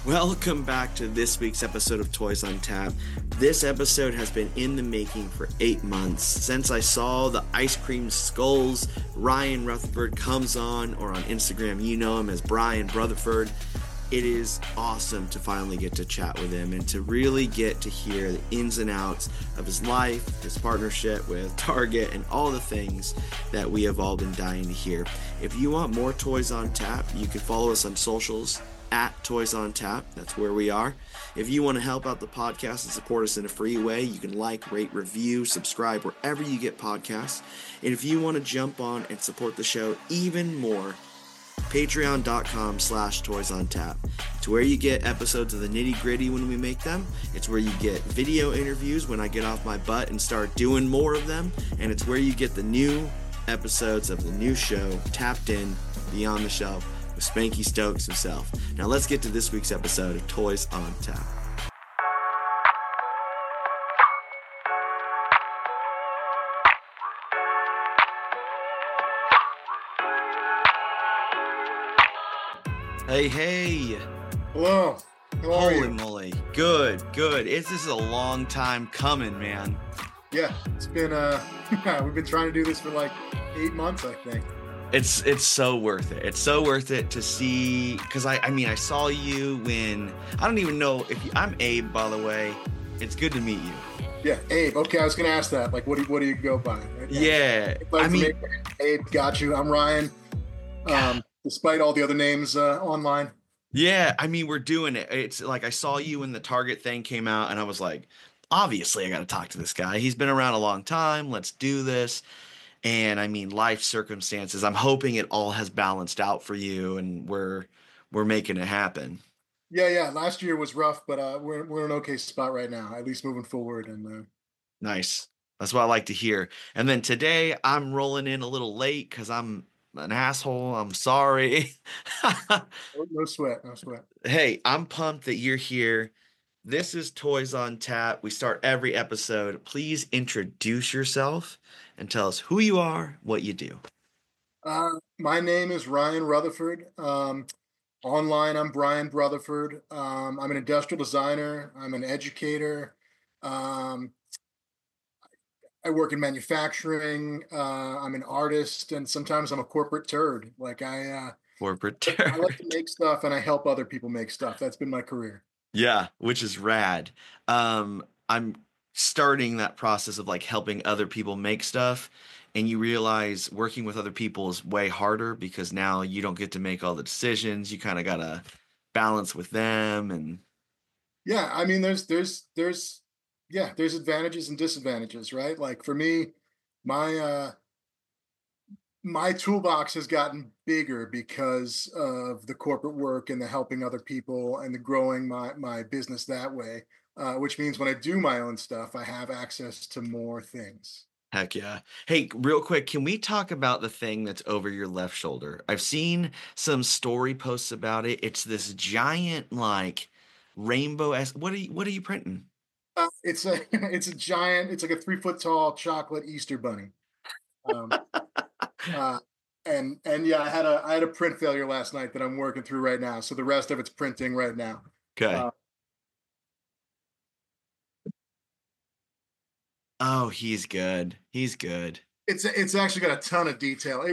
Welcome back to this week's episode of Toys on Tap. This episode has been in the making for 8 months. Since I saw the Ice Cream Skulls, Ryan Rutherford comes on, or on Instagram, you know him as Brian Rutherford. It is awesome to finally get to chat with him and to really get to hear the ins and outs of his life, his partnership with Target, and all the things that we have all been dying to hear. If you want more Toys on Tap, you can follow us on socials at Toys on Tap. That's where we are. If you want to help out the podcast and support us in a free way, you can like, rate, review, subscribe wherever you get podcasts. And if you want to jump on and support the show even more, patreon.com/Toys on Tap. It's where you get episodes of the nitty gritty when we make them. It's where you get video interviews when I get off my butt and start doing more of them. And it's where you get the new episodes of the new show, Tapped In, Beyond the Shelf, with Spanky Stokes himself. Now let's get to this week's episode of Toys on Tap. Hey. Hello. How are Holy you? moly. Good. This is a long time coming, man. Yeah, it's been we've been trying to do this for like 8 months, I think. It's so worth it. It's so worth it to see, because I saw you when, I don't even know if you, I'm Abe, by the way. It's good to meet you. Yeah, Abe. Okay, I was gonna ask that. Like, what do you go by? Yeah, Abe, got you. I'm Ryan. Despite all the other names online. Yeah, we're doing it. It's like I saw you when the Target thing came out, and I was like, obviously I got to talk to this guy. He's been around a long time. Let's do this. And life circumstances, I'm hoping it all has balanced out for you, and we're making it happen. Yeah. Last year was rough, but we're in an okay spot right now. At least moving forward. And Nice. That's what I like to hear. And then today I'm rolling in a little late because I'm an asshole. I'm sorry. no sweat. Hey, I'm pumped that you're here. This is Toys on Tap. We start every episode. Please introduce yourself and tell us who you are, what you do. My name is Ryan Rutherford. Online, I'm Brian Rutherford. I'm an industrial designer. I'm an educator. I work in manufacturing. I'm an artist, and sometimes I'm a corporate turd. Corporate I turd. like to make stuff, and I help other people make stuff. That's been my career. Yeah, which is rad. I'm starting that process of like helping other people make stuff, and you realize working with other people is way harder because now you don't get to make all the decisions. You kind of gotta balance with them, and Yeah, I mean, there's advantages and disadvantages, right? Like for me, my my toolbox has gotten bigger because of the corporate work and the helping other people and the growing my business that way. Which means when I do my own stuff, I have access to more things. heck yeah. Hey, real quick, can we talk about the thing that's over your left shoulder? I've seen some story posts about it. It's this giant like rainbow. What are you printing? It's a it's a giant. It's like a 3 foot tall chocolate Easter bunny. Um, uh, and yeah, I had a print failure last night that I'm working through right now. So the rest of it's printing right now. Okay. Uh, Oh, he's good. He's good. it's actually got a ton of detail.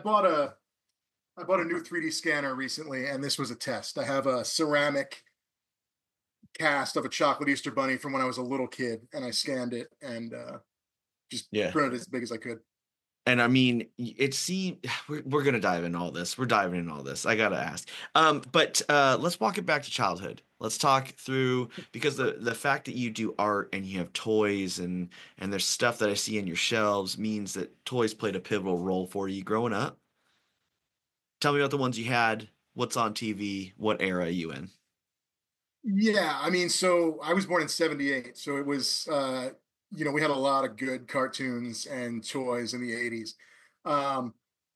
I bought a new 3D scanner recently, and this was a test. I have a ceramic cast of a chocolate Easter bunny from when I was a little kid, and I scanned it and just Yeah. printed it as big as I could. And it seemed we're gonna dive in all this. We're diving in all this. I gotta ask. But let's walk it back to childhood. Let's talk through, because the fact that you do art and you have toys and there's stuff that I see in your shelves means that toys played a pivotal role for you growing up. Tell me about the ones you had. What's on TV? What era are you in? Yeah, I mean, so I was born in '78, so it was we had a lot of good cartoons and toys in the '80s. Um,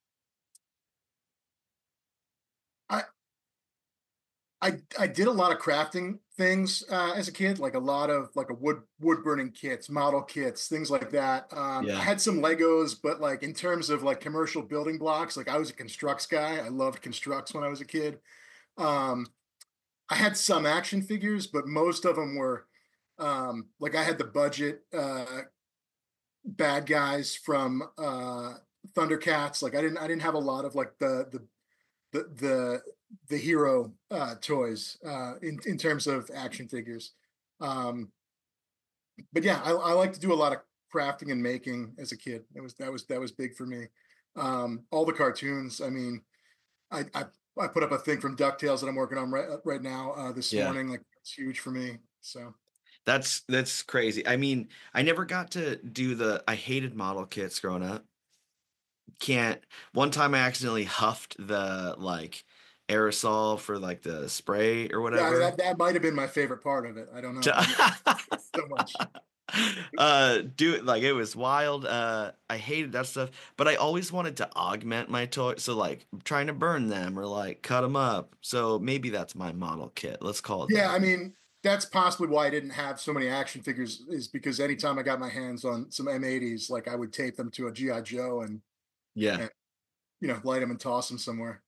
I I did a lot of crafting things as a kid, like a lot of like a wood burning kits, model kits, things like that. I Yeah. had some Legos, but like in terms of like commercial building blocks, like I was a constructs guy. I loved constructs when I was a kid. Um, I had some action figures, but most of them were like I had the budget bad guys from Thundercats. Like I didn't have a lot of like the the hero toys in terms of action figures. Um, but yeah, I like to do a lot of crafting and making as a kid. That was big for me. All the cartoons. I mean, I put up a thing from DuckTales that I'm working on right now this Yeah. morning. Like it's huge for me. So That's crazy. I mean, I never got to do I hated model kits growing up. Can't One time I accidentally huffed the like aerosol for like the spray or yeah, I mean, whatever. that might have been my favorite part of it. I don't know. I just so much. Do it like it was wild. I hated that stuff, but I always wanted to augment my toy, so like trying to burn them or like cut them up. So maybe that's my model kit. Let's call it Yeah, that. I mean, that's possibly why I didn't have so many action figures, is because anytime I got my hands on some M80s, like I would tape them to a GI Joe Yeah. and light them and toss them somewhere.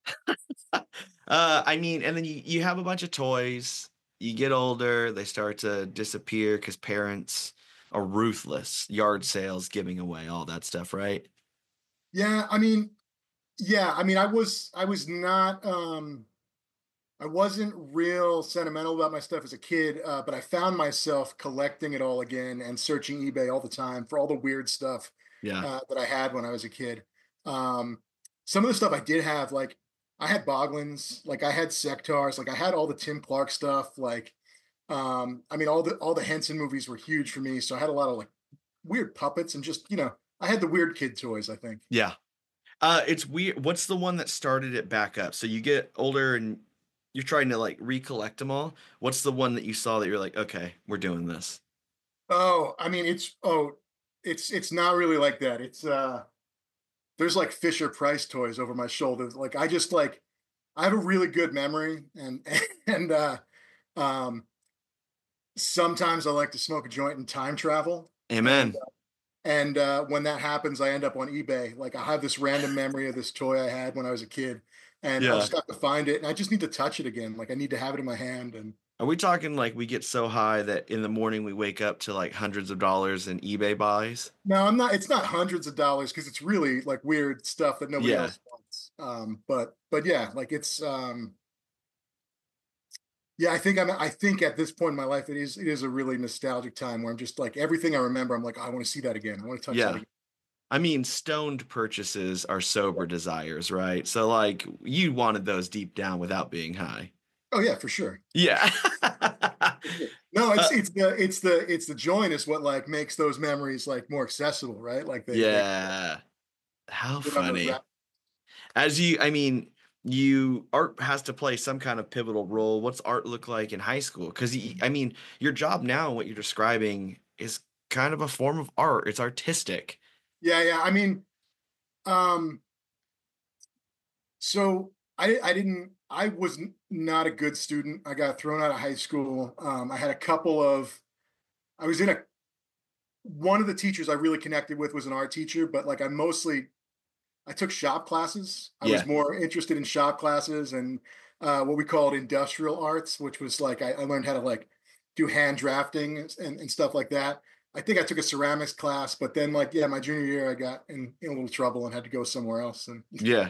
I mean, and then you have a bunch of toys. You get older, they start to disappear because parents are ruthless. Yard sales, giving away all that stuff, right? Yeah, I mean, I was not I wasn't real sentimental about my stuff as a kid, but I found myself collecting it all again and searching eBay all the time for all the weird stuff Yeah. that I had when I was a kid. Um, some of the stuff I did have, like I had Boglins, like I had Sectars, like I had all the Tim Clark stuff. Like, I mean, all the Henson movies were huge for me, so I had a lot of like weird puppets and just I had the weird kid toys, I think. Yeah. It's weird. What's the one that started it back up? So you get older and you're trying to like recollect them all. What's the one that you saw that you're like, okay, we're doing this? Oh, I mean, it's not really like that. It's there's like Fisher Price toys over my shoulder. Like I have a really good memory and and um sometimes I like to smoke a joint and time travel. And Amen. when that happens, I end up on eBay. Like I have this random memory of this toy I had when I was a kid, and I'll Yeah. just have to find it, and I just need to touch it again. Like I need to have it in my hand. And Are we talking like we get so high that in the morning we wake up to like hundreds of dollars in eBay buys? no, I'm not. It's not hundreds of dollars because it's really like weird stuff that nobody Yeah. else wants. But yeah, like it's yeah. I think at this point in my life, it is a really nostalgic time where I'm just like everything I remember. I'm like, I want to see that again. I want to touch that Yeah. again. I mean, stoned purchases are sober desires, right? So like you wanted those deep down without being high. Oh yeah, for sure. Yeah. For sure. No, Uh, it's the joint is what like makes those memories like more accessible, right? Like they yeah. How get on those funny. I mean, you art has to play some kind of pivotal role. What's art look like in high school? Because I mean, your job now, what you're describing, is kind of a form of art. It's artistic. Yeah, yeah. I mean, um, so I was not a good student. I got thrown out of high school. I had a couple of I was in a one of the teachers I really connected with was an art teacher, but like I took shop classes. I was Yeah, more interested in shop classes and what we called industrial arts, which was like I learned how to like do hand drafting and stuff like that. I think I took a ceramics class, but then like yeah, my junior year I got in a little trouble and had to go somewhere else. And yeah,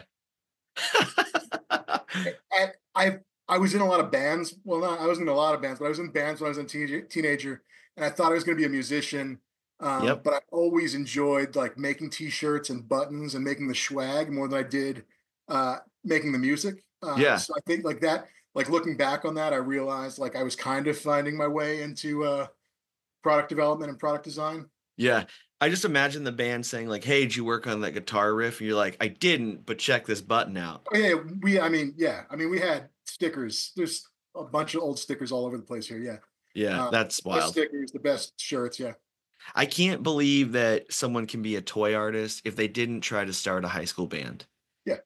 I was in a lot of bands. Well, not I wasn't in a lot of bands, but I was in bands when I was a teenager, and I thought I was going to be a musician. yep, But I always enjoyed like making T-shirts and buttons and making the swag more than I did making the music. yeah, So I think like that, like looking back on that, I realized like I was kind of finding my way into product development and product design. yeah. I just imagine the band saying like, "Hey, did you work on that guitar riff?" And you're like, "I didn't, but check this button out." Oh, yeah, I mean, we had stickers. There's a bunch of old stickers all over the place here. Yeah. Yeah, that's Best wild. stickers, the best shirts. Yeah. I can't believe that someone can be a toy artist if they didn't try to start a high school band. Yeah.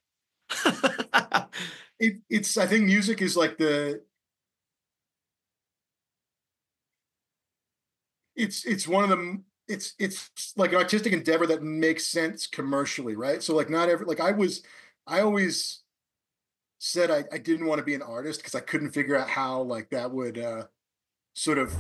I think music is like it's one of the it's like an artistic endeavor that makes sense commercially, right? So like not every like I always said I didn't want to be an artist because I couldn't figure out how like that would sort of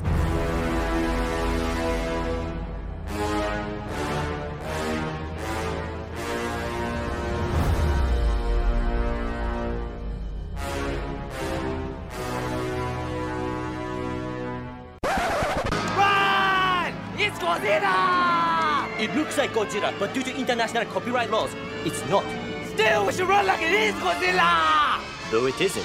Run! It's Godzilla! It looks like Godzilla, but due to international copyright laws, it's not. Still, we should run like it is Godzilla! Though it isn't.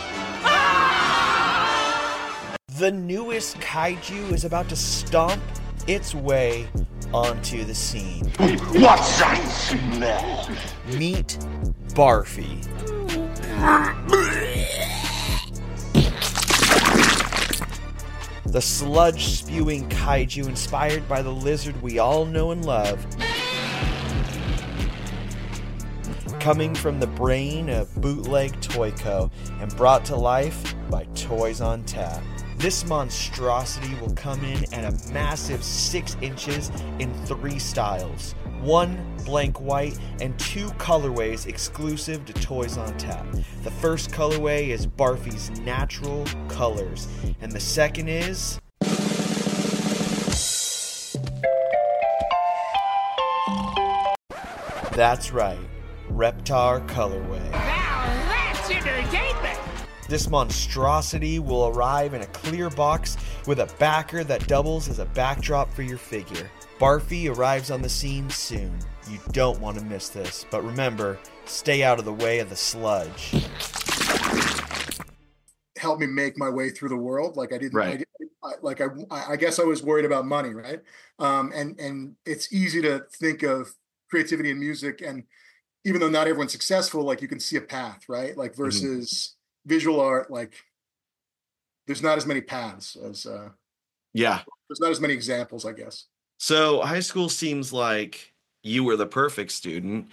The newest kaiju is about to stomp its way onto the scene. What's that smell? Meet Barfy. The sludge-spewing kaiju inspired by the lizard we all know and love. Coming from the brain of Bootleg Toyco and brought to life by Toys on Tap. This monstrosity will come in at a massive 6 inches in 3 styles. 1 blank white and 2 colorways exclusive to Toys on Tap. The first colorway is Barfy's Natural Colors, and the second is... That's right, Reptar Colorway. Now that's entertainment! This monstrosity will arrive in a clear box with a backer that doubles as a backdrop for your figure. Barfy arrives on the scene soon. You don't want to miss this, but remember, stay out of the way of the sludge. helped me make my way through the world. Like I didn't, Right. I guess I was worried about money, right? And it's easy to think of creativity in music, and even though not everyone's successful, like you can see a path, right? Like versus visual art, like there's not as many paths as Yeah. there's not as many examples, I guess. So high school seems like you were the perfect student.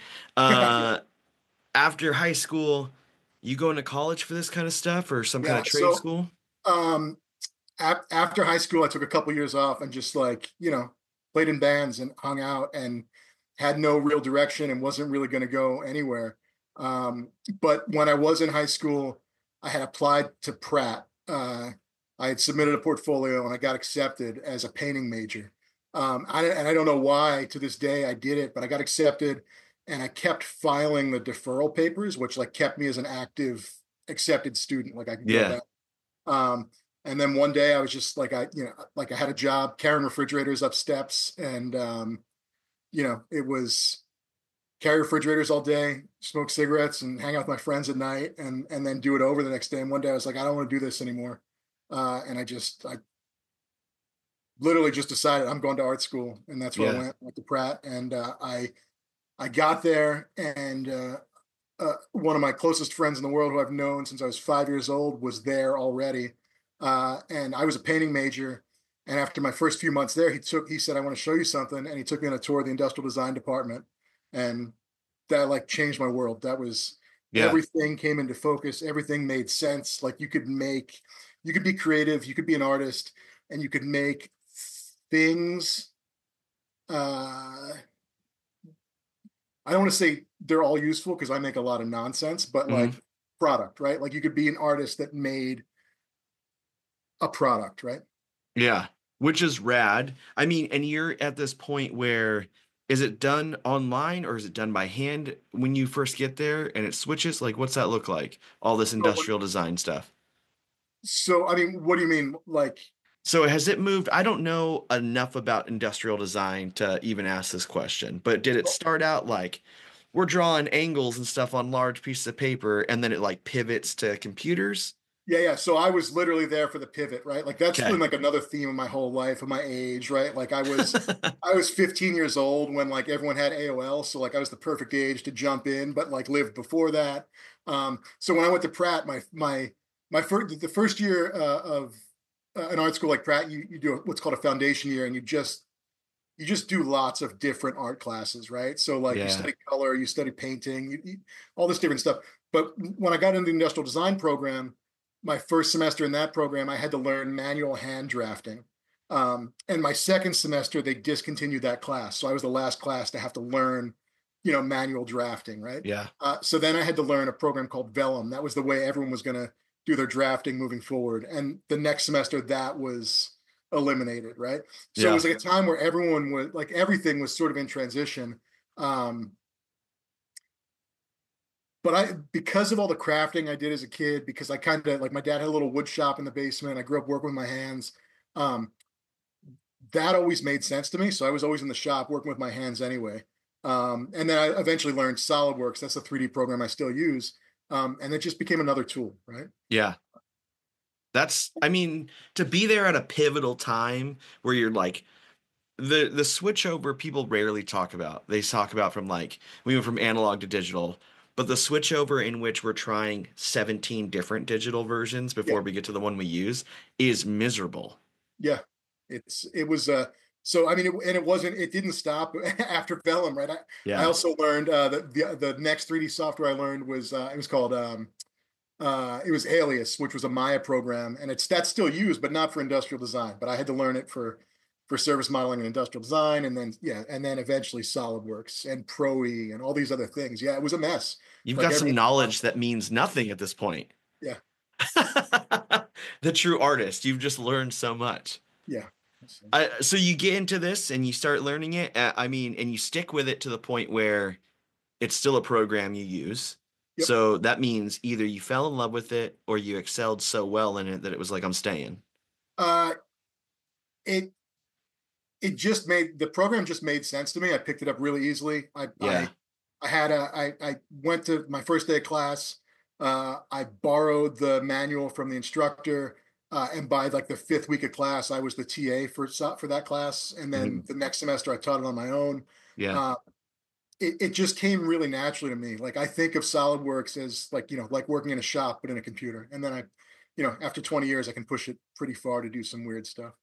After high school, you go into college for this kind of stuff or some kind of trade school? After high school, I took a couple years off and just like, played in bands and hung out and had no real direction and wasn't really going to go anywhere. But when I was in high school, I had applied to Pratt. I had submitted a portfolio and I got accepted as a painting major. I don't know why to this day I did it, but I got accepted and I kept filing the deferral papers, which like kept me as an active accepted student. Like I could go back. And then one day I was just like, I had a job carrying refrigerators up steps and, it was carry refrigerators all day, smoke cigarettes and hang out with my friends at night and then do it over the next day. And one day I was like, I don't want to do this anymore. And I literally just decided I'm going to art school, and that's where I went to Pratt. And I got there, and one of my closest friends in the world, who I've known since I was 5 years old, was there already. And I was a painting major. And after my first few months there, he said, I want to show you something. And he took me on a tour of the industrial design department. And that like changed my world. That was everything came into focus. Everything made sense. Like you could be creative, you could be an artist, and you could make things. I don't want to say they're all useful because I make a lot of nonsense, but like product, right? Like you could be an artist that made a product, right? Yeah, which is rad. I mean, and you're at this point where is it done online or is it done by hand when you first get there and it switches? Like, what's that look like? All this industrial design stuff. So, I mean, what do you mean? Like, so has it moved? I don't know enough about industrial design to even ask this question, but did it start out like we're drawing angles and stuff on large pieces of paper and then it like pivots to computers? Yeah. So I was literally there for the pivot, right? Like that's been like another theme of my whole life, of my age, right? Like I was 15 years old when like everyone had AOL. So like I was the perfect age to jump in, but like lived before that. So when I went to Pratt, the first year of an art school like Pratt, you do what's called a foundation year, and you just do lots of different art classes, right? So like you study color, you study painting, you all this different stuff. But when I got into the industrial design program, my first semester in that program, I had to learn manual hand drafting. And my second semester, they discontinued that class. So I was the last class to have to learn manual drafting, right? Yeah. So then I had to learn a program called Vellum. That was the way everyone was going to do their drafting moving forward. And the next semester that was eliminated, right? So it was like a time where everyone was like, everything was sort of in transition. But because of all the crafting I did as a kid, because I kind of like, my dad had a little wood shop in the basement. I grew up working with my hands. That always made sense to me. So I was always in the shop working with my hands anyway. And then I eventually learned SolidWorks. That's a 3D program I still use. And it just became another tool, right? Yeah. I mean, to be there at a pivotal time where you're like, the switch over people rarely talk about. They talk about from like, we went from analog to digital, but the switch over in which we're trying 17 different digital versions before we get to the one we use is miserable. Yeah. It was so I mean it didn't stop after Vellum, right? I also learned the next 3D software I learned was it was called it was Alias, which was a Maya program, and that's still used, but not for industrial design. But I had to learn it for service modeling and industrial design, and then eventually SolidWorks and Pro-E and all these other things. Yeah, it was a mess. You've got some knowledge that means nothing at this point. Yeah. The true artist. You've just learned so much. Yeah. So you get into this and you start learning it. I mean, and you stick with it to the point where it's still a program you use. Yep. So that means either you fell in love with it or you excelled so well in it that it was like, I'm staying. The program just made sense to me. I picked it up really easily. I went to my first day of class. I borrowed the manual from the instructor. And by like the 5th week of class, I was the TA for that class. And then the next semester I taught it on my own. Yeah. It just came really naturally to me. Like I think of SolidWorks as like working in a shop, but in a computer. And then after 20 years, I can push it pretty far to do some weird stuff.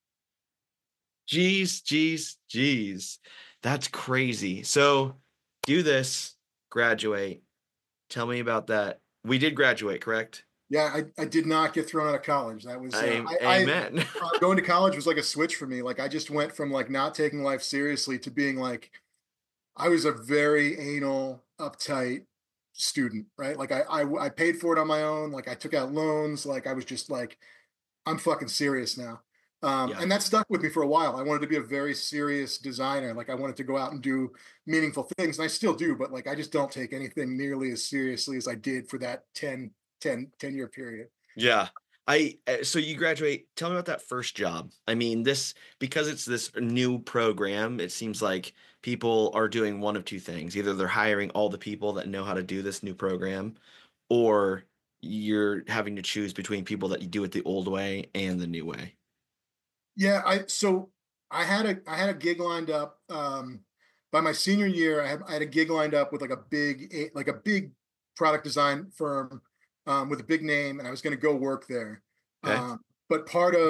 Jeez. That's crazy. So do this, graduate. Tell me about that. We did graduate, correct? Yeah, I did not get thrown out of college. That was amen. Going to college was like a switch for me. Like I just went from like not taking life seriously to being like, I was a very anal, uptight student, right? Like I paid for it on my own. Like I took out loans. Like I was just like, I'm fucking serious now. And that stuck with me for a while. I wanted to be a very serious designer. Like I wanted to go out and do meaningful things, and I still do, but like I just don't take anything nearly as seriously as I did for that 10-year period. Yeah. So you graduate. Tell me about that first job. I mean, because it's this new program, it seems like people are doing one of two things. Either they're hiring all the people that know how to do this new program, or you're having to choose between people that you do it the old way and the new way. Yeah. I had a gig lined up, by my senior year. I had a gig lined up with like a big product design firm, with a big name, and I was going to go work there. Okay. But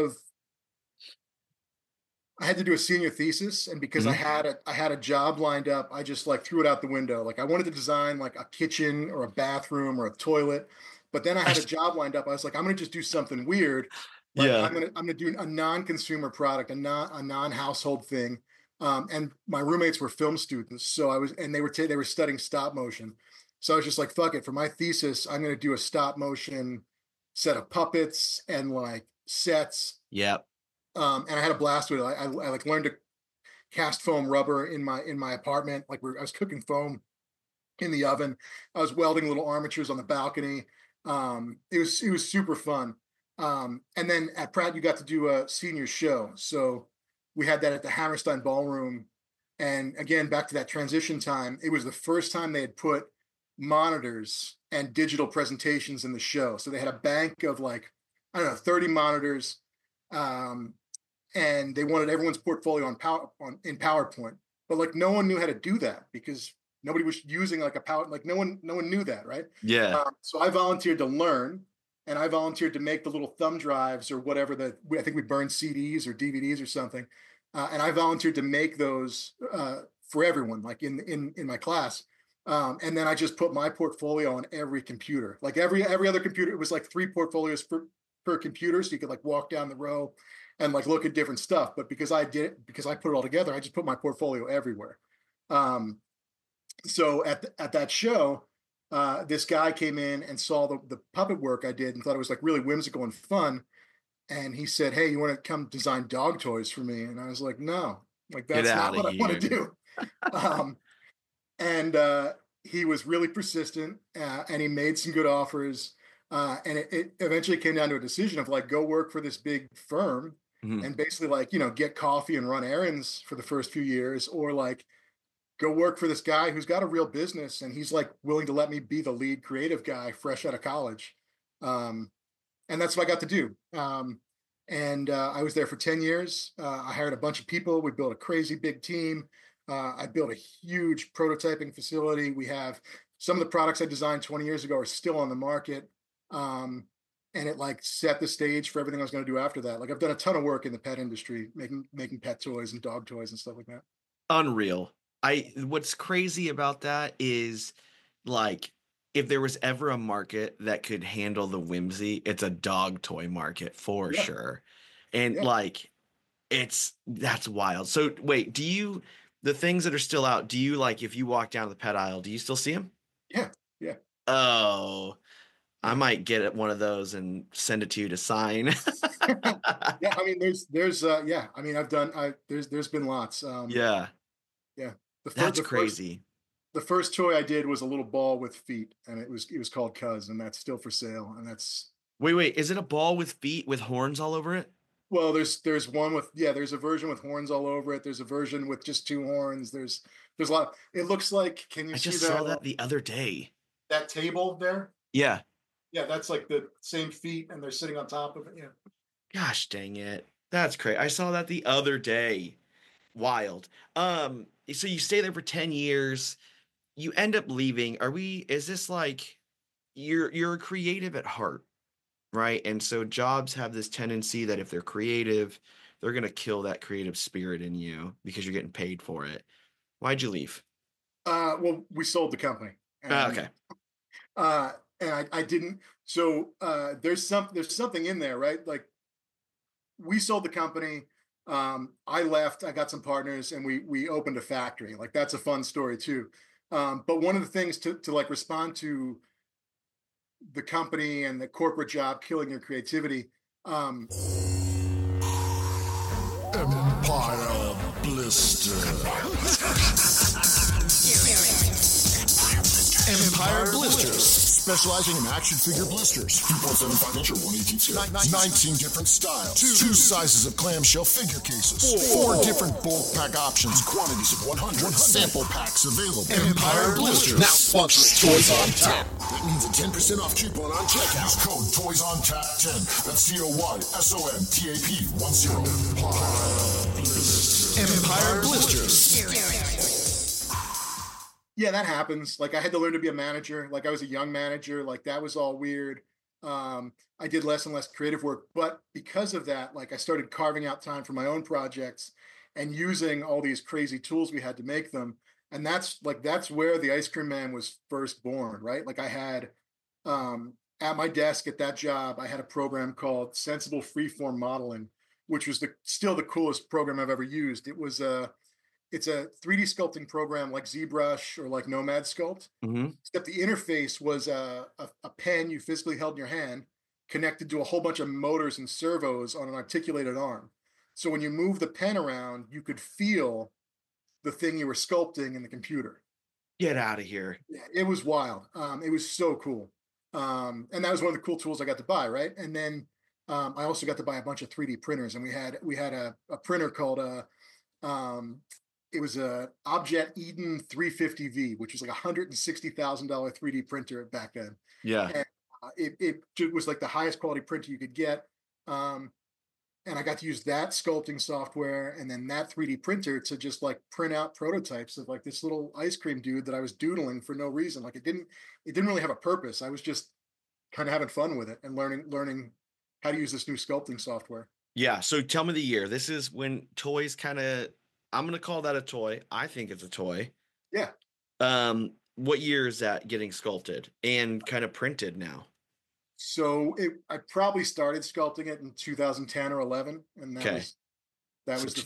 I had to do a senior thesis, and because I had a job lined up, I just like threw it out the window. Like I wanted to design like a kitchen or a bathroom or a toilet, but then I had a job lined up. I was like, I'm going to just do something weird. Like, I'm going to do a non-consumer product, a non-household thing. And my roommates were film students, so they were studying stop motion. So I was just like, fuck it. For my thesis, I'm going to do a stop motion set of puppets and like sets. Yep. And I had a blast with it. I like learned to cast foam rubber in my apartment. Like I was cooking foam in the oven. I was welding little armatures on the balcony. It was super fun. And then at Pratt, you got to do a senior show. So we had that at the Hammerstein Ballroom. And again, back to that transition time, it was the first time they had put monitors and digital presentations in the show. So they had a bank of like, I don't know, 30 monitors. And they wanted everyone's portfolio in PowerPoint, but like no one knew how to do that because nobody was using like no one knew that. Right. Yeah. So I volunteered to learn, and I volunteered to make the little thumb drives or whatever I think we burned CDs or DVDs or something. And I volunteered to make those, for everyone, like in my class. And then I just put my portfolio on every computer, like every other computer. It was like 3 portfolios per computer. So you could like walk down the row and like look at different stuff. But because I put it all together, I just put my portfolio everywhere. So at that show, this guy came in and saw the puppet work I did and thought it was like really whimsical and fun. And he said, "Hey, you want to come design dog toys for me?" And I was like, "No, like Get that's not out of what I want to here. do." Um, and he was really persistent, and he made some good offers. And it eventually came down to a decision of like, go work for this big firm Mhm. and basically like, get coffee and run errands for the first few years, or like go work for this guy who's got a real business and he's like willing to let me be the lead creative guy fresh out of college. Um, and that's what I got to do. And I was there for 10 years. I hired a bunch of people. We built a crazy big team. I built a huge prototyping facility. We have some of the products I designed 20 years ago are still on the market. Um, and it like set the stage for everything I was going to do after that. Like I've done a ton of work in the pet industry, making pet toys and dog toys and stuff like that. Unreal. What's crazy about that is like if there was ever a market that could handle the whimsy, it's a dog toy market for Yeah, sure. And yeah, like that's wild. So wait, the things that are still out, do you like if you walk down the pet aisle, do you still see them? yeah, yeah, Oh, I yeah. might get one of those and send it to you to sign. Yeah, I mean, there's yeah, I mean, there's been lots. Yeah, Yeah, that's the first crazy. the first toy I did was a little ball with feet, and it was called Cuz, and that's still for sale. And that's Wait, is it a ball with feet with horns all over it? well, there's one with yeah, there's a version with horns all over it. There's a version with just two horns. There's a lot. It looks like, can you I see just saw that the other day. that table there? Yeah. Yeah, that's like the same feet, and they're sitting on top of it. Yeah. Gosh dang it. That's crazy. I saw that the other day. Wild. So you stay there for 10 years. You end up leaving. Is this like you're a creative at heart, right? And so jobs have this tendency that if they're creative, they're gonna kill that creative spirit in you because you're getting paid for it. Why'd you leave? Well, we sold the company, Ah, and okay. I didn't. So there's something in there, right? Like we sold the company. I left. I got some partners, and we opened a factory. Like that's a fun story too. But one of the things to like respond to the company and the corporate job killing your creativity. Empire Blister. Empire Blisters, specializing in action figure blisters. 2.75 inch or 1/18 scale. 19 different styles. Two sizes of clamshell figure cases. Four different bulk pack options. Quantities of 100 sample packs available. Empire Blisters. Now sponsoring Toys on Tap. That means a 10% off coupon on checkout. Use code Toys on Tap 10. That's COYSONTAP 10. Empire Blisters. Yeah, that happens. Like I had to learn to be a manager. Like I was a young manager. Like that was all weird. I did less and less creative work, but because of that, like I started carving out time for my own projects and using all these crazy tools we had to make them. And that's where the Ice Cream Man was first born, right? Like I had at my desk at that job, I had a program called Sensible Freeform Modeling, which was still the coolest program I've ever used. It's a 3D sculpting program like ZBrush or like Nomad Sculpt, Mm-hmm. except the interface was a pen you physically held in your hand connected to a whole bunch of motors and servos on an articulated arm. So when you move the pen around, you could feel the thing you were sculpting in the computer. Get out of here. Yeah, it was wild. It was so cool. And that was one of the cool tools I got to buy, right? And then I also got to buy a bunch of 3D printers, and we had a printer called um, it was a Objet Eden 350V, which was like $160,000 3D printer back then. Yeah. And it was like the highest quality printer you could get. And I got to use that sculpting software and then that 3D printer to just like print out prototypes of like this little ice cream dude that I was doodling for no reason. Like it didn't really have a purpose. I was just kind of having fun with it and learning how to use this new sculpting software. Yeah. So tell me the year. This is when toys I'm going to call that a toy. I think it's a toy. Yeah. What year is that getting sculpted and kind of printed now? So I probably started sculpting it in 2010 or 11, and that Okay. was So the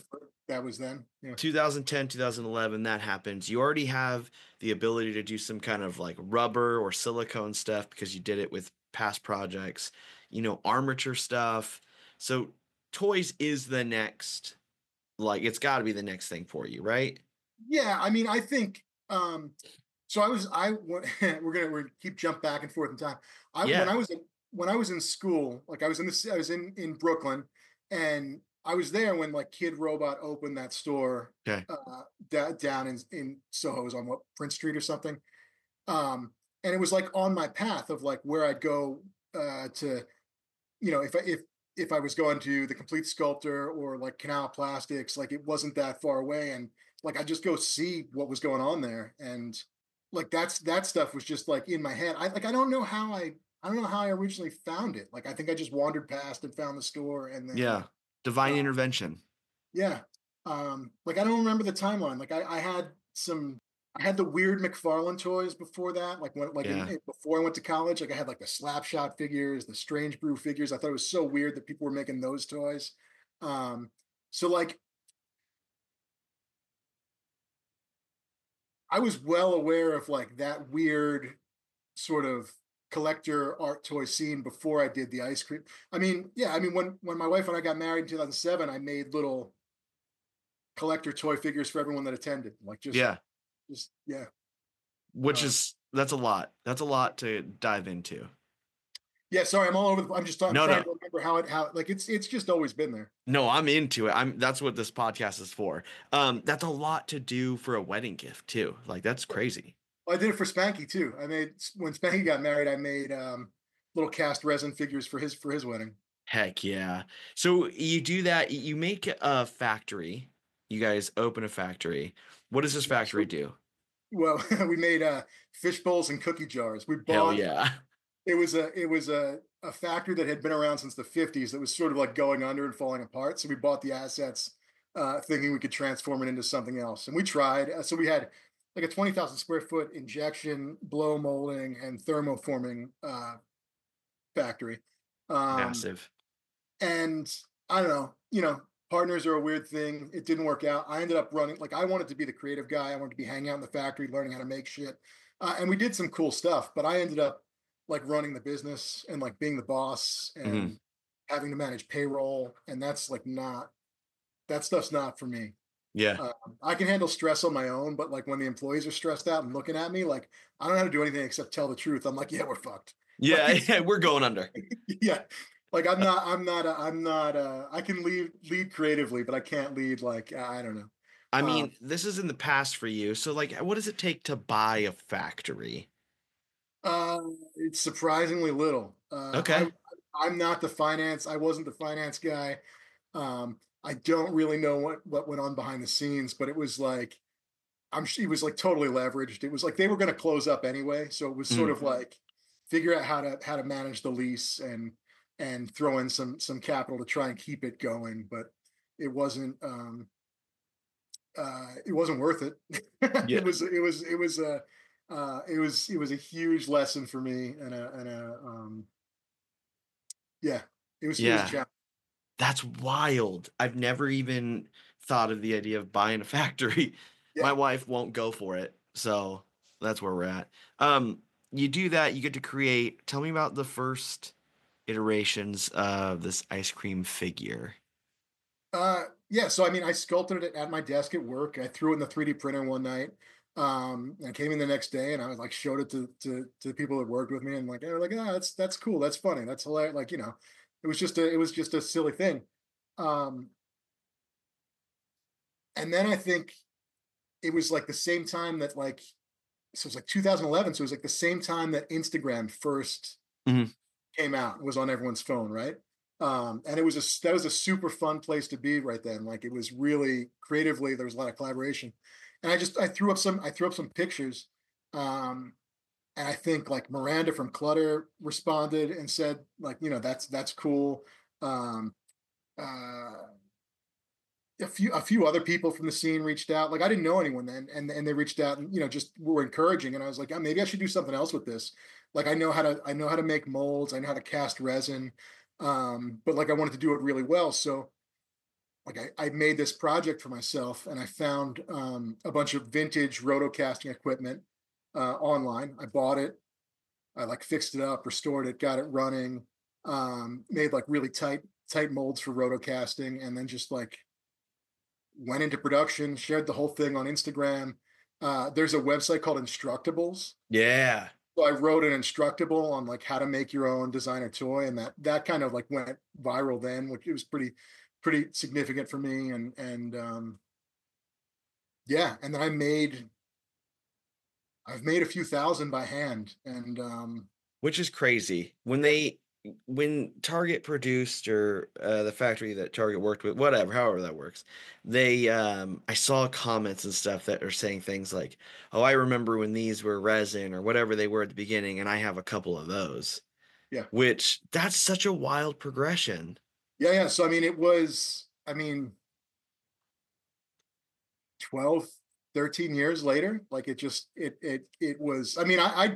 that was then. Yeah. 2010, 2011, that happens. You already have the ability to do some kind of like rubber or silicone stuff because you did it with past projects, armature stuff. So toys is the next, like, it's got to be the next thing for you, right? Yeah, I mean, I think so we're gonna keep jump back and forth in time. Yeah. When I was in school, like I was in Brooklyn, and I was there when like Kid Robot opened that store Okay. down in Soho. It was on Prince Street or something. And it was like on my path of like where I'd go to, if I was going to the Complete Sculptor or like Canal Plastics, like it wasn't that far away, and like I just go see what was going on there, and like that stuff was just like in my head. I don't know how I originally found it. Like I think I just wandered past and found the store, and then Yeah. Divine intervention. yeah. Like I don't remember the timeline. Like I had the weird McFarlane toys before that. Like before I went to college, like I had like the Slapshot figures, the Strange Brew figures. I thought it was so weird that people were making those toys. So like I was well aware of like that weird sort of collector art toy scene before I did the ice cream. I mean, yeah, I mean when my wife and I got married in 2007, I made little collector toy figures for everyone that attended. Like just yeah. Which that's a lot. That's a lot to dive into. Yeah, sorry, I'm all over I'm just trying to remember how like it's just always been there. No, I'm into it. That's what this podcast is for. That's a lot to do for a wedding gift too. Like that's crazy. Well, I did it for Spanky too. When Spanky got married, I made little cast resin figures for his wedding. Heck yeah. So you do that, you make a factory. You guys open a factory. What does this factory do? Well, we made fish bowls and cookie jars. We bought. Hell yeah. It was a factory that had been around since the 50s that was sort of like going under and falling apart. So we bought the assets, thinking we could transform it into something else. And we tried. So we had like a 20,000 square foot injection, blow molding, and thermoforming factory. Massive. And I don't know, partners are a weird thing. It didn't work out. I ended up running, like I wanted to be the creative guy. I wanted to be hanging out in the factory, learning how to make shit. And we did some cool stuff, but I ended up like running the business and like being the boss and having to manage payroll. And that's like that stuff's not for me. Yeah. I can handle stress on my own, but like when the employees are stressed out and looking at me, like I don't know how to do anything except tell the truth. I'm like, yeah, we're fucked. Yeah, we're going under. Yeah. Like I can lead creatively, but I can't lead like, I don't know. I mean, this is in the past for you. So like, what does it take to buy a factory? It's surprisingly little. Okay. I'm not the finance. I wasn't the finance guy. I don't really know what went on behind the scenes, but it was like, it was like totally leveraged. It was like they were going to close up anyway. So it was sort of like figure out how to manage the lease and throw in some capital to try and keep it going. But it wasn't worth it. Yeah. It was a huge lesson for me and it was a challenge. That's wild. I've never even thought of the idea of buying a factory. Yeah. My wife won't go for it. So that's where we're at. You do that, you get to create. Tell me about the first iterations of this ice cream figure. Yeah. So, I mean, I sculpted it at my desk at work. I threw it in the 3D printer one night. I came in the next day and I was like, showed it to the people that worked with me and like, they were like, oh, that's cool. That's funny. That's hilarious. Like, it was just a silly thing. And then I think it was like the same time that like, so it was like 2011. So it was like the same time that Instagram first came out, was on everyone's phone. Right. And that was a super fun place to be right then. Like it was really creatively, there was a lot of collaboration. And I threw up some pictures. And I think like Miranda from Clutter responded and said like, that's cool. A few other people from the scene reached out. Like I didn't know anyone then, and they reached out and just were encouraging. And I was like, oh, maybe I should do something else with this. Like I know how to make molds. I know how to cast resin. But like I wanted to do it really well. So like I made this project for myself, and I found a bunch of vintage rotocasting equipment online. I bought it. I like fixed it up, restored it, got it running, made like really tight molds for rotocasting, and then just like went into production, shared the whole thing on Instagram. There's a website called Instructables. Yeah. So I wrote an Instructable on like how to make your own designer toy, and that kind of like went viral then, which it was pretty significant for me. And yeah, and then I've made a few thousand by hand, and Which is crazy. When Target produced, or the factory that Target worked with, whatever, however that works, they I saw comments and stuff that are saying things like, "Oh, I remember when these were resin or whatever they were at the beginning, and I have a couple of those." yeah, Which that's such a wild progression. yeah. So I mean, it was, I mean, 12, 13 years later, like it was, I mean,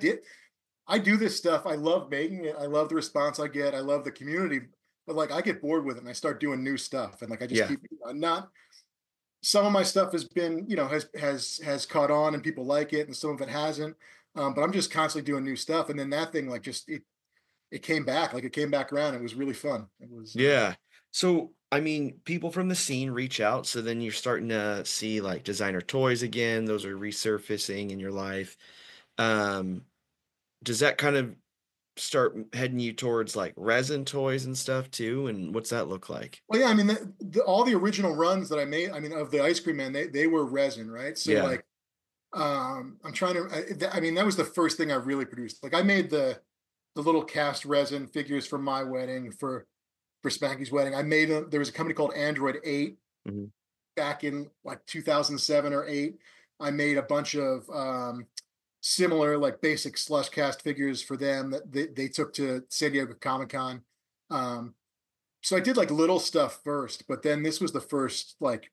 I do this stuff. I love making it. I love the response I get. I love the community, but like I get bored with it and I start doing new stuff. And like I just Yeah. keep not, some of my stuff has been, has caught on and people like it, and some of it hasn't. But I'm just constantly doing new stuff. And then that thing, like just it came back, like it came back around. It was really fun. It was Yeah. So, I mean, people from the scene reach out, so then you're starting to see like designer toys again. Those are resurfacing in your life. Um, does that kind of start heading you towards like resin toys and stuff too? And what's that look like? Well, yeah, I mean, all the original runs that I made, I mean, of the Ice Cream Man, they were resin, right? So Yeah. like, I'm trying to, I mean, that was the first thing I really produced. Like I made the little cast resin figures for my wedding, for Spanky's wedding. I made there was a company called Android 8 Mhm. back in like 2007 or 8. I made a bunch of similar like basic slush cast figures for them that they took to San Diego Comic-Con. So I did like little stuff first, but then this was the first like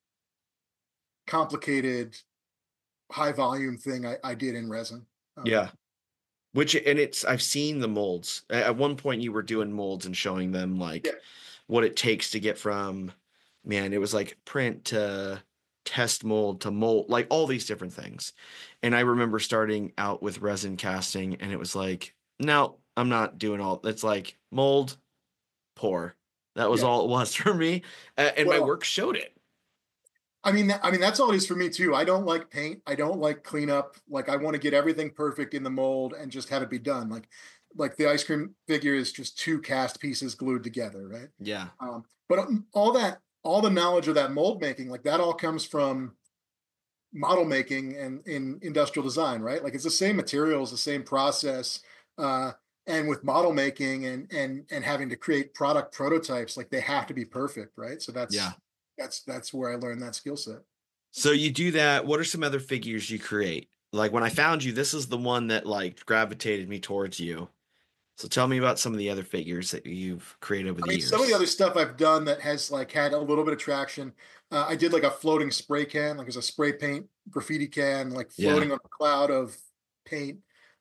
complicated high volume thing I did in resin. Yeah. Which, and I've seen the molds. At one point you were doing molds and showing them like Yeah. what it takes to get from, man, it was like print to test mold to mold, like all these different things. And I remember starting out with resin casting, and it was like, no, I'm not doing all. It's like mold, pour. That was Yeah. all it was for me, and my Well, work showed it. I mean, that's all it is for me too. I don't like paint. I don't like cleanup. Like I want to get everything perfect in the mold and just have it be done. Like the ice cream figure is just two cast pieces glued together, right? Yeah, But all the knowledge of that mold making, like that all comes from model making and in industrial design, right? Like it's the same materials, the same process. And with model making and having to create product prototypes, like they have to be perfect, right? So yeah. that's where I learned that skill set. So you do that. What are some other figures you create? Like when I found you, this is the one that like gravitated me towards you. So tell me about some of the other figures that you've created over the years. Some of the other stuff I've done that has like had a little bit of traction. I did like a floating spray can, like it's a spray paint graffiti can, like floating on a cloud of paint.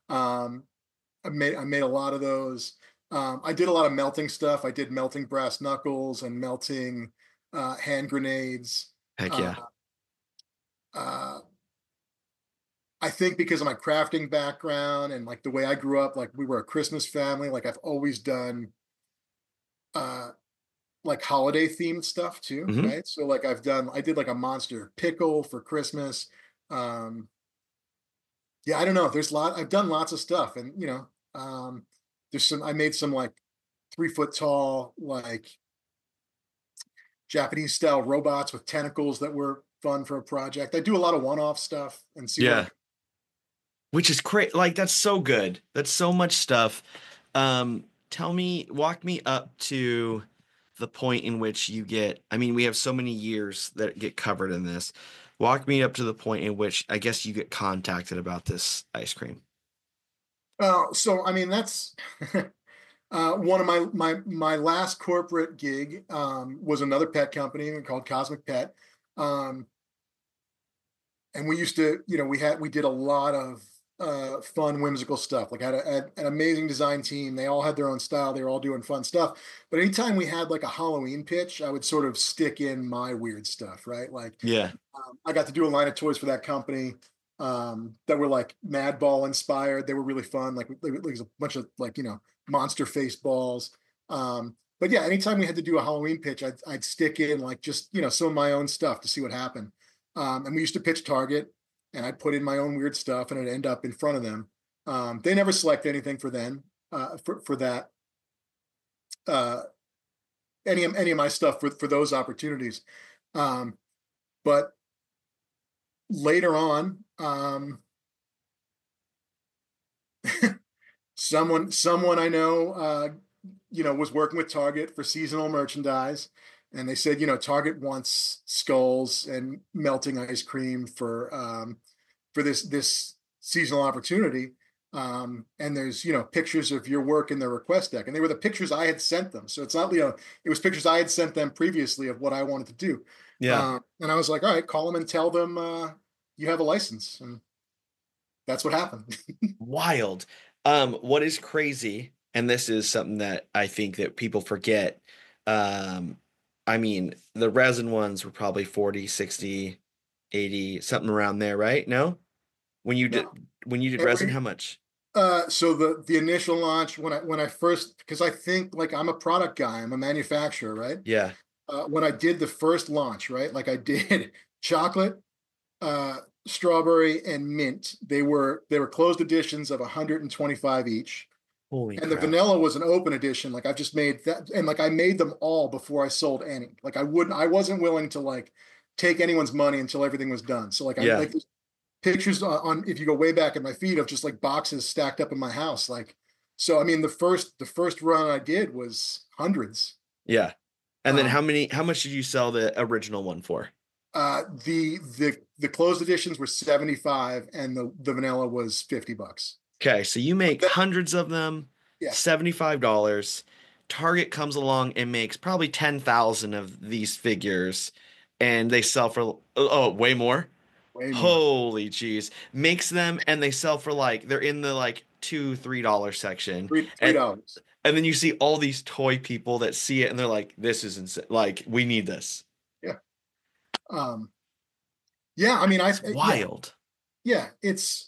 I made a lot of those. I did a lot of melting stuff. I did melting brass knuckles and melting hand grenades. Heck yeah. I think because of my crafting background and like the way I grew up, like we were a Christmas family, like I've always done like holiday themed stuff too, right? So like I did like a monster pickle for Christmas. Yeah, I don't know. I've done lots of stuff, and I made some like 3 foot tall, like Japanese style robots with tentacles that were fun for a project. I do a lot of one-off stuff and see which is great. Like that's so good. That's so much stuff. Walk me up to the point in which you get, I mean, we have so many years that get covered in this. Walk me up to the point in which I guess you get contacted about this ice cream. So I mean that's one of my last corporate gig was another pet company called Cosmic Pet, and we used to we did a lot of fun, whimsical stuff. Like I had an amazing design team. They all had their own style. They were all doing fun stuff. But anytime we had like a Halloween pitch, I would sort of stick in my weird stuff, right? Like, Yeah. I got to do a line of toys for that company that were like Madball inspired. They were really fun. Like there was a bunch of like, monster face balls. But yeah, anytime we had to do a Halloween pitch, I'd stick in like just, some of my own stuff to see what happened. And we used to pitch Target, and I'd put in my own weird stuff, and it'd end up in front of them. They never select anything for them, for that. Any of my stuff for those opportunities. But later on, someone I know, was working with Target for seasonal merchandise. And they said, Target wants skulls and melting ice cream for this seasonal opportunity. And there's, pictures of your work in their request deck. And they were the pictures I had sent them. So it's not, it was pictures I had sent them previously of what I wanted to do. Yeah. And I was like, all right, call them and tell them you have a license. And that's what happened. Wild. What is crazy, and this is something that I think that people forget, I mean, the resin ones were probably 40, 60, 80, something around there, right? No? When you did resin, how much? So the initial launch when I first, because I think like I'm a product guy, I'm a manufacturer, right? Yeah. When I did the first launch, right? Like I did chocolate, strawberry, and mint. They were closed editions of 125 each. Holy and crap. The vanilla was an open edition. Like I've just made that, and like I made them all before I sold any. Like I wasn't willing to like take anyone's money until everything was done. So like I like pictures on if you go way back in my feed of just like boxes stacked up in my house. Like, so I mean the first run I did was hundreds. Yeah. And then how much did you sell the original one for? The closed editions were 75 and the vanilla was $50. Okay, so you make hundreds of them, $75. Target comes along and makes probably 10,000 of these figures, and they sell for way more. Holy jeez. Makes them and they sell for like they're in the like $2-3 section. $3. And then you see all these toy people that see it and they're like, this is insane. Like, we need this. Yeah. Yeah, I mean it's wild. Yeah, it's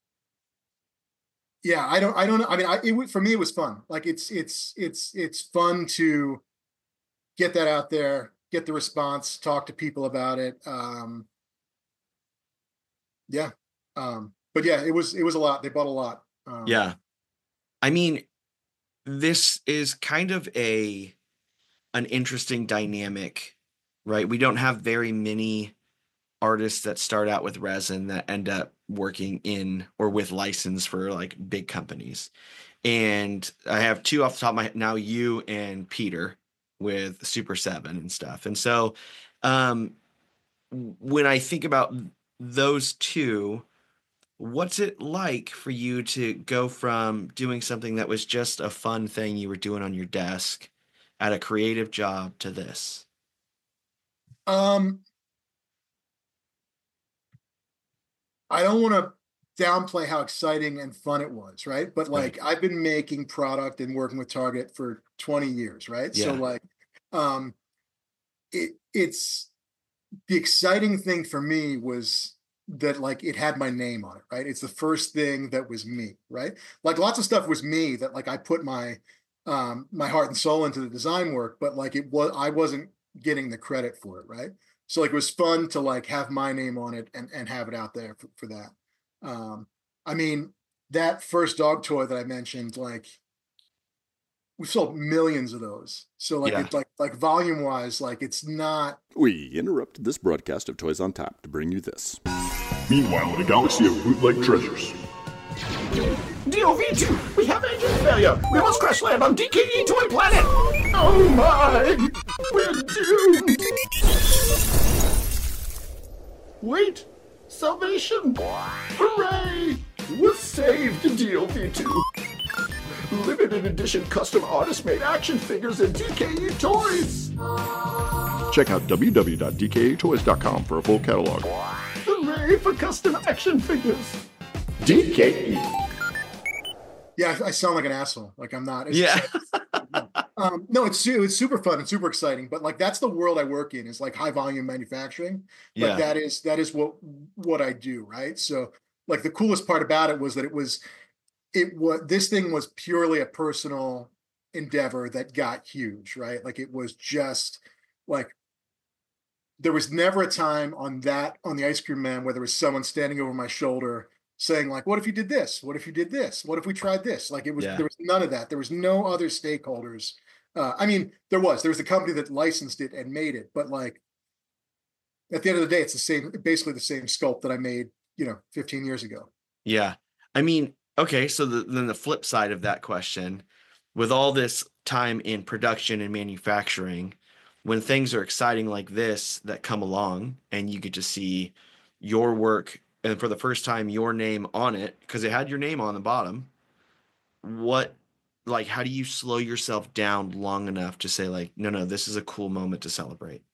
I don't know. I mean, for me it was fun. Like it's fun to get that out there, get the response, talk to people about it. But yeah, it was a lot. They bought a lot. Yeah. I mean, this is kind of an interesting dynamic, right? We don't have very many artists that start out with resin that end up working in or with license for like big companies. And I have two off the top of my head now, you and Peter with Super 7 and stuff. And so when I think about those two, what's it like for you to go from doing something that was just a fun thing you were doing on your desk at a creative job to this? I don't want to downplay how exciting and fun it was, right? But like I've been making product and working with Target for 20 years, right? Yeah. So like it's the exciting thing for me was that like it had my name on it, right? It's the first thing that was me, right? Like lots of stuff was me that like I put my my heart and soul into the design work, but like I wasn't getting the credit for it, right? So like it was fun to like have my name on it and have it out there for that. I mean, that first dog toy that I mentioned, like we sold millions of those. So like it's like volume wise, like it's not. We interrupted this broadcast of Toys on Tap to bring you this. Meanwhile, in a galaxy of bootleg treasures. DOV2, we have engine failure. We must crash land on DKE Toy Planet. Oh my, we're doomed. Wait, salvation. Hooray, we're saved, DOV2. Limited edition custom artist-made action figures and DKE Toys. Check out www.dketoys.com for a full catalog. Hooray for custom action figures. DKE. Yeah, I sound like an asshole. Like I'm not. It's Yeah. no, it's super fun and super exciting. But like that's the world I work in. Is like high volume manufacturing. Like Yeah. that is what I do. Right. So like the coolest part about it was that it was this thing was purely a personal endeavor that got huge. Right. Like it was just like there was never a time on the Ice Cream Man where there was someone standing over my shoulder saying like, what if you did this? What if you did this? What if we tried this? Like there was none of that. There was no other stakeholders. I mean, there was the company that licensed it and made it, but like at the end of the day, it's basically the same sculpt that I made, 15 years ago. Yeah. I mean, okay. So then the flip side of that question, with all this time in production and manufacturing, when things are exciting like this that come along and you get to see your work and for the first time your name on it, because it had your name on the bottom, how do you slow yourself down long enough to say like, no, this is a cool moment to celebrate?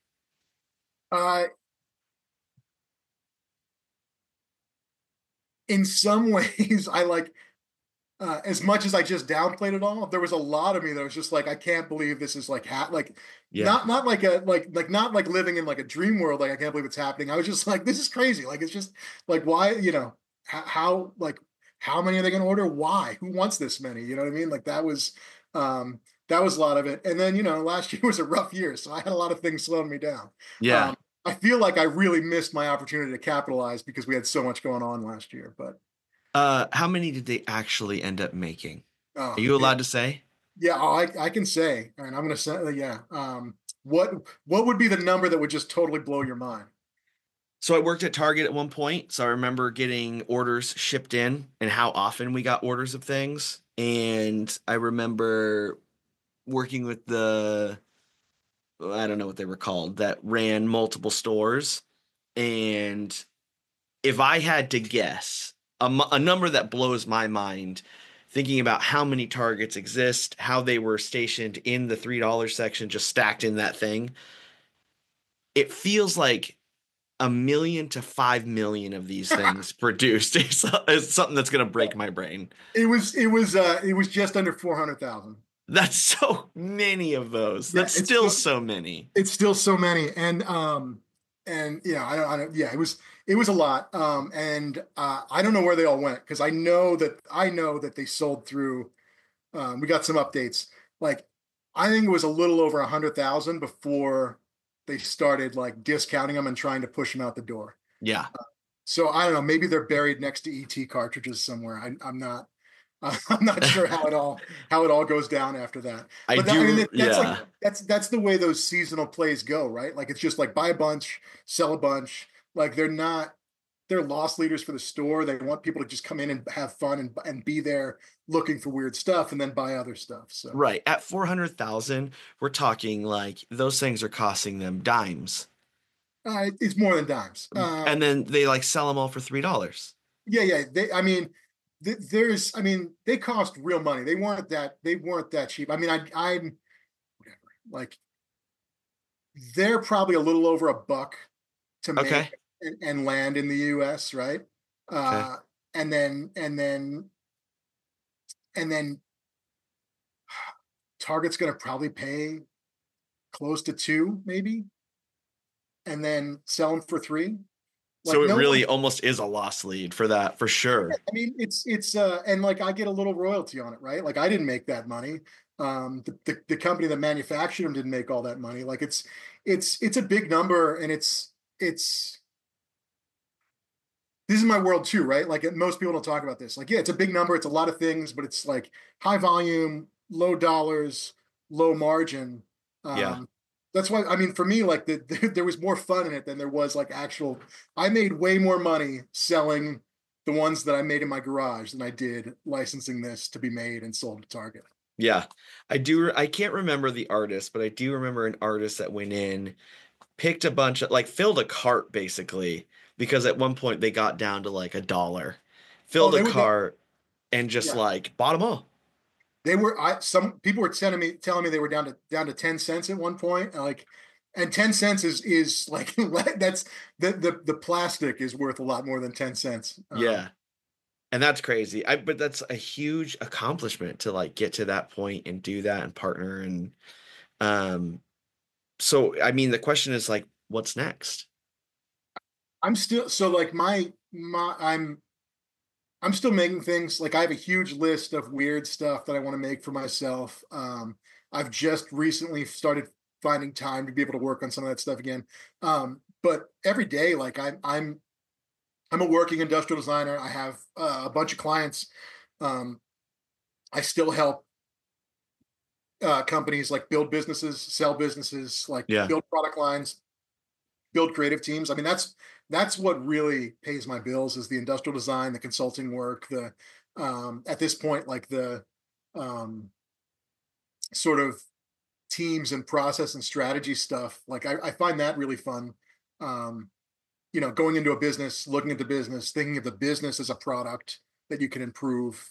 In some ways, I like, as much as I just downplayed it all, there was a lot of me that was just like, I can't believe this is like, not like not like living in like a dream world. Like, I can't believe it's happening. I was just like, this is crazy. Like, it's just like, why, how many are they going to order? Why, who wants this many? You know what I mean? Like that was a lot of it. And then, last year was a rough year. So I had a lot of things slowing me down. Yeah. I feel like I really missed my opportunity to capitalize because we had so much going on last year, but how many did they actually end up making? Are you allowed to say? Yeah, I can say, and I'm going to say, yeah. What would be the number that would just totally blow your mind? So I worked at Target at one point. So I remember getting orders shipped in and how often we got orders of things. And I remember working with I don't know what they were called, that ran multiple stores. And if I had to guess, a number that blows my mind, thinking about how many Targets exist, how they were stationed in the $3 section, just stacked in that thing. It feels like 1 million to 5 million of these things produced is something that's going to break my brain. It was just under 400,000. That's so many of those. That's still so many. It's still so many. And yeah, I don't, yeah, it was a lot. And I don't know where they all went, because I know that they sold through. We got some updates. Like, I think it was a little over 100,000 before they started like discounting them and trying to push them out the door. Yeah. So I don't know. Maybe they're buried next to ET cartridges somewhere. I'm not sure how it all goes down after that. That's the way those seasonal plays go, right? Like, it's just like buy a bunch, sell a bunch. Like, they're loss leaders for the store. They want people to just come in and have fun and be there looking for weird stuff and then buy other stuff. So right at 400,000, we're talking like those things are costing them dimes. It's more than dimes. And then they like sell them all for $3. Yeah. They cost real money. They weren't that cheap. I mean, I'm whatever. Like, they're probably a little over $1 to make and land in the US, right? Okay. And then Target's going to probably pay close to $2, maybe, and then sell them for $3. Like, so it really almost is a loss lead for that, for sure. I mean, it's and like I get a little royalty on it, right? Like, I didn't make that money. The company that manufactured them didn't make all that money. Like, it's a big number, and it's this is my world too, right? Like, most people don't talk about this. Like, yeah, it's a big number. It's a lot of things, but it's like high volume, low dollars, low margin. Yeah. That's why, I mean, for me, like there was more fun in it than there was like actual. I made way more money selling the ones that I made in my garage than I did licensing this to be made and sold to Target. Yeah, I do. I can't remember the artist, but I do remember an artist that went in, picked a bunch of, like, filled a cart basically, because at one point they got down to like $1, filled a cart and just like bought them all. They were, some people were telling me they were down to 10 cents at one point. Like, and 10 cents is like, that's the plastic is worth a lot more than 10 cents. Yeah. And that's crazy. But that's a huge accomplishment to like get to that point and do that and partner. And so I mean the question is like, what's next? I'm still so like I'm still making things. Like I have a huge list of weird stuff that I want to make for myself. I've just recently started finding time to be able to work on some of that stuff again. But every day, like I'm a working industrial designer. I have a bunch of clients. I still help companies like build businesses, sell businesses, like Yeah. build product lines, build creative teams. I mean, that's what really pays my bills is the industrial design, the consulting work, the at this point, like the um, sort of teams and process and strategy stuff. Like I find that really fun. Um, going into a business, looking at the business, thinking of the business as a product that you can improve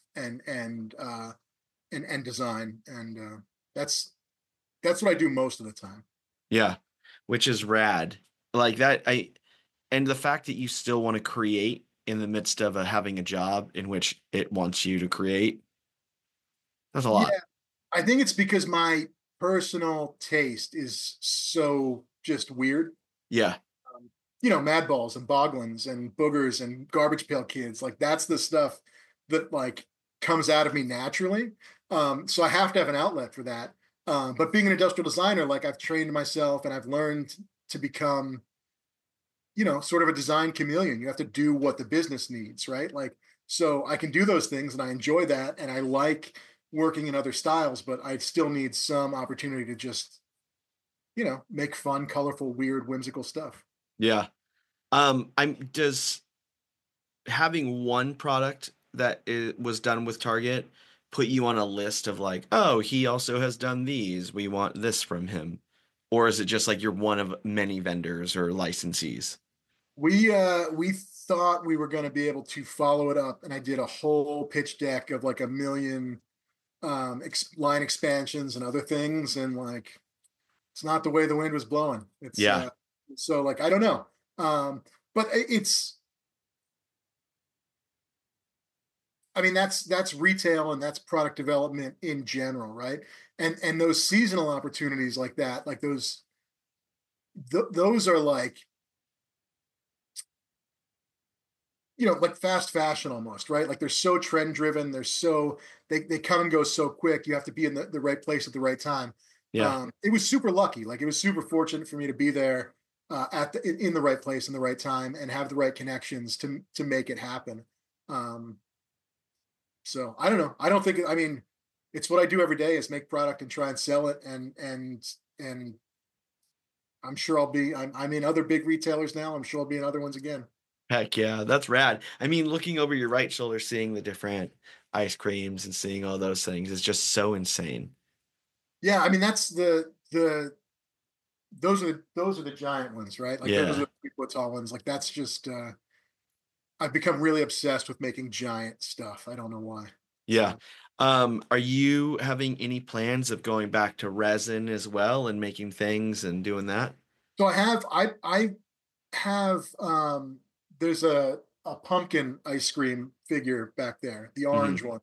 and design, and that's what I do most of the time. Yeah. Which is rad. Like that and the fact that you still want to create in the midst of having a job in which it wants you to create. That's a lot. Yeah, I think it's because my personal taste is so just weird. Yeah. Madballs and boglins and boogers and garbage pail kids. Like that's the stuff that like comes out of me naturally. So I have to have an outlet for that. But being an industrial designer, like I've trained myself and I've learned to become, sort of a design chameleon. You have to do what the business needs, right? Like, so I can do those things and I enjoy that. And I like working in other styles, but I still need some opportunity to just, make fun, colorful, weird, whimsical stuff. Yeah. Does having one product that was done with Target put you on a list of like, oh, he also has done these, we want this from him? Or is it just like you're one of many vendors or licensees? We thought we were going to be able to follow it up, and I did a whole pitch deck of like a million line expansions and other things, and like it's not the way the wind was blowing. It's Yeah. So like I don't know. But I mean that's retail and that's product development in general, right? And those seasonal opportunities like that, like those are like like fast fashion almost, right? Like they're so trend driven, they come and go so quick. You have to be in the right place at the right time. Yeah. It was super lucky. Like it was super fortunate for me to be there in the right place in the right time and have the right connections to make it happen. So I don't know. I don't think. I mean, it's what I do every day is make product and try and sell it. And I'm sure I'm in other big retailers now. I'm sure I'll be in other ones again. Heck yeah, that's rad. I mean, looking over your right shoulder, seeing the different ice creams and seeing all those things is just so insane. Yeah, I mean that's those are the giant ones, right? Like those are the 3 foot tall ones. Like that's just I've become really obsessed with making giant stuff. I don't know why. Yeah. Are you having any plans of going back to resin as well and making things and doing that? So I have there's a pumpkin ice cream figure back there, the orange one.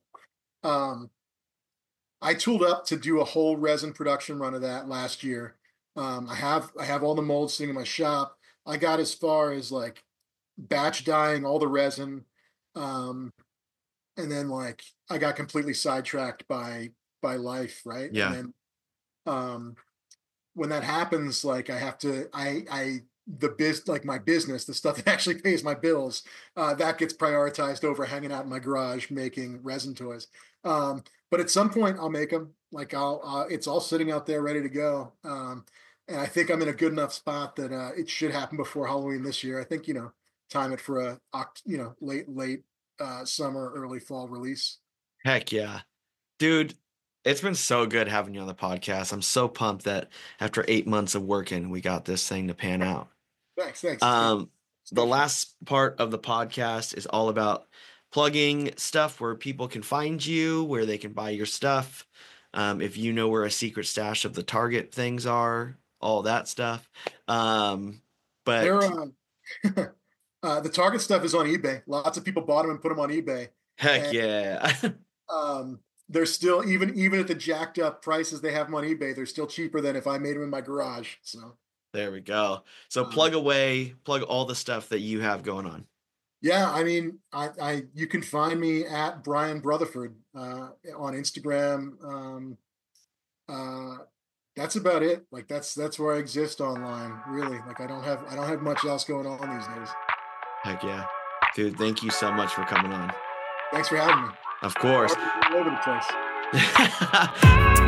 I tooled up to do a whole resin production run of that last year. I have all the molds sitting in my shop. I got as far as like batch dyeing all the resin, and then like I got completely sidetracked by life, right? Yeah. And then when that happens, like I have to like my business, the stuff that actually pays my bills, that gets prioritized over hanging out in my garage making resin toys. But at some point I'll make them. Like it's all sitting out there ready to go. And I think I'm in a good enough spot that it should happen before Halloween this year. I think time it for a late summer, early fall release. Heck yeah, dude. It's been so good having you on the podcast. I'm so pumped that after 8 months of working, we got this thing to pan out. Thanks. The last part of the podcast is all about plugging stuff where people can find you, where they can buy your stuff. If you know where a secret stash of the Target things are, all that stuff. But the Target stuff is on eBay. Lots of people bought them and put them on eBay. Heck yeah. They're still even at the jacked up prices they have them on eBay, they're still cheaper than if I made them in my garage. So there we go. So plug all the stuff that you have going on. Yeah, I mean, you can find me at Brian Brotherford on Instagram. That's about it. Like that's where I exist online, really. Like I don't have much else going on these days. Heck yeah. Dude, thank you so much for coming on. Thanks for having me. Of course. All over the place.